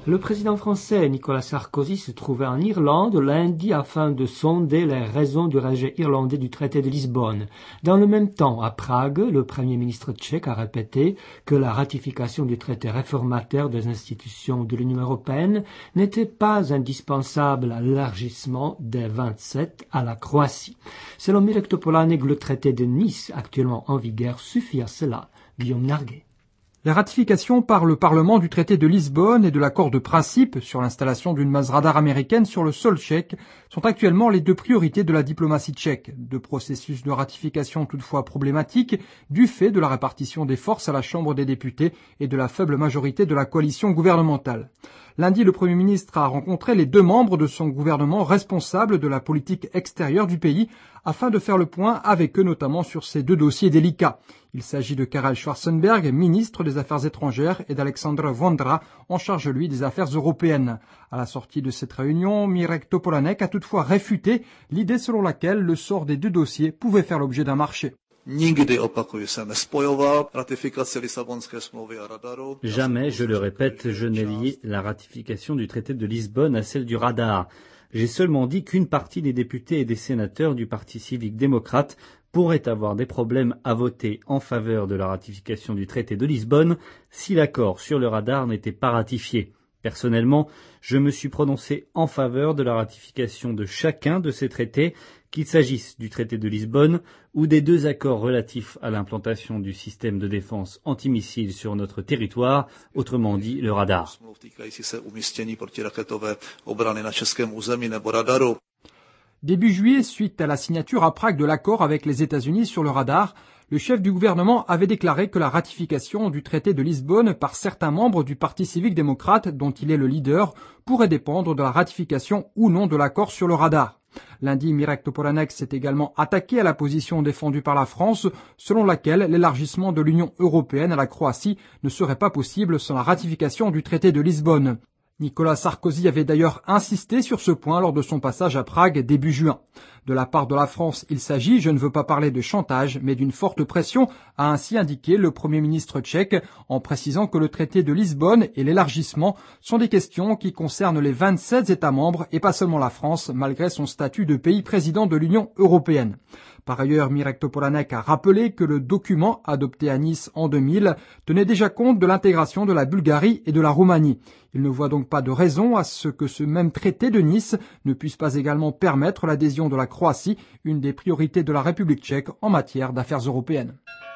Le président français Nicolas Sarkozy se trouvait en Irlande lundi afin de sonder les raisons du rejet irlandais du traité de Lisbonne. Dans le même temps, à Prague, le premier ministre tchèque a répété que la ratification du traité réformateur des institutions de l'Union européenne n'était pas indispensable à l'élargissement des 27 à la Croatie. Selon Mirek Topolánek, le traité de Nice, actuellement en vigueur, suffit à cela. Guillaume Narguet. La ratification par le Parlement du traité de Lisbonne et de l'accord de principe sur l'installation d'une base radar américaine sur le sol tchèque sont actuellement les deux priorités de la diplomatie tchèque. Deux processus de ratification toutefois problématiques du fait de la répartition des forces à la Chambre des députés et de la faible majorité de la coalition gouvernementale. Lundi, le Premier ministre a rencontré les deux membres de son gouvernement responsables de la politique extérieure du pays afin de faire le point avec eux notamment sur ces deux dossiers délicats. Il s'agit de Karel Schwarzenberg, ministre des Affaires étrangères, et d'Alexandre Vondra, en charge lui des affaires européennes. À la sortie de cette réunion, Mirek Topolánek a toutefois réfuté l'idée selon laquelle le sort des deux dossiers pouvait faire l'objet d'un marché. Jamais, je le répète, je n'ai lié la ratification du traité de Lisbonne à celle du radar. J'ai seulement dit qu'une partie des députés et des sénateurs du Parti civique démocrate pourraient avoir des problèmes à voter en faveur de la ratification du traité de Lisbonne si l'accord sur le radar n'était pas ratifié. Personnellement, je me suis prononcé en faveur de la ratification de chacun de ces traités, qu'il s'agisse du traité de Lisbonne ou des deux accords relatifs à l'implantation du système de défense antimissile sur notre territoire, autrement dit le radar. Début juillet, suite à la signature à Prague de l'accord avec les États-Unis sur le radar, le chef du gouvernement avait déclaré que la ratification du traité de Lisbonne par certains membres du Parti civique démocrate, dont il est le leader, pourrait dépendre de la ratification ou non de l'accord sur le radar. Lundi, Mirek Topolánek s'est également attaqué à la position défendue par la France, selon laquelle l'élargissement de l'Union européenne à la Croatie ne serait pas possible sans la ratification du traité de Lisbonne. Nicolas Sarkozy avait d'ailleurs insisté sur ce point lors de son passage à Prague début juin. De la part de la France, il s'agit, je ne veux pas parler de chantage, mais d'une forte pression, a ainsi indiqué le Premier ministre tchèque, en précisant que le traité de Lisbonne et l'élargissement sont des questions qui concernent les 27 États membres et pas seulement la France, malgré son statut de pays président de l'Union européenne. Par ailleurs, Mirek Topolánek a rappelé que le document adopté à Nice en 2000 tenait déjà compte de l'intégration de la Bulgarie et de la Roumanie. Il ne voit donc pas de raison à ce que ce même traité de Nice ne puisse pas également permettre l'adhésion de la Croatie, une des priorités de la République tchèque en matière d'affaires européennes.